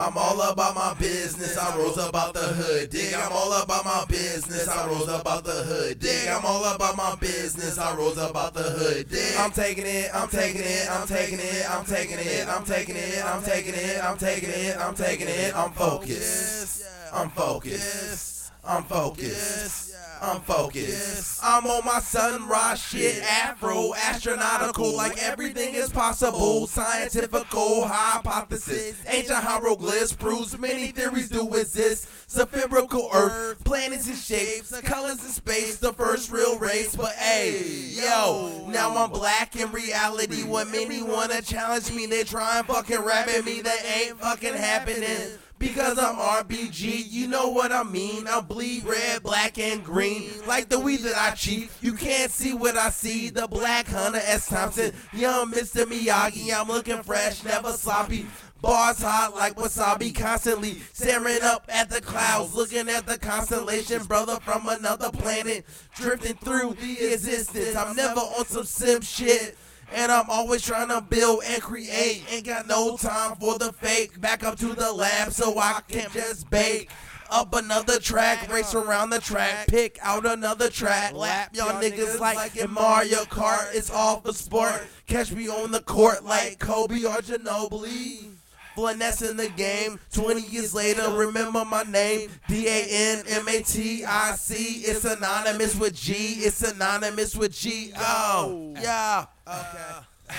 I'm all about my business, I rose about the hood, dig. I'm all about my business, I rose about the hood, dig. I'm all about my business, I rose about the hood, dig. I'm taking it, I'm taking it, I'm taking it, I'm taking it, I'm taking it, I'm taking it, I'm taking it, I'm taking it, I'm focused, I'm focused, I'm focused. I'm focused. I'm on my sunrise shit, afro, astronautical, like everything is possible. Scientifical hypothesis, ancient hieroglyphs proves many theories do exist. Spherical earth, planets and shapes, colors in space, the first real race. But hey, yo, now I'm black in reality. When many wanna challenge me, they try and fucking rap at me, that ain't fucking happening. Because I'm RBG, you know what I mean. I bleed red, black, and green. Like the weed that I cheat. You can't see what I see. The Black Hunter S. Thompson. Young Mr. Miyagi. I'm looking fresh, never sloppy. Bars hot like wasabi, constantly staring up at the clouds, looking at the constellation, brother from another planet, drifting through the existence. I'm never on some sim shit. And I'm always trying to build and create. Ain't got no time for the fake. Back up to the lab so I can just bake up another track, race around the track, pick out another track, lap y'all niggas like in Mario Kart. It's all for sport. Catch me on the court like Kobe or Ginobili. Finessing the game, 20 years later, remember my name, DANMATIC, it's synonymous with G, it's synonymous with G, oh, yeah, okay,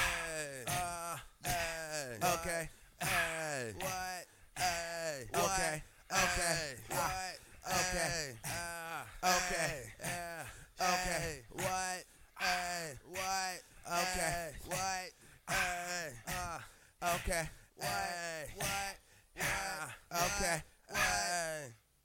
okay, what, okay, okay, okay, okay, okay, what, okay, what, okay. What? Okay.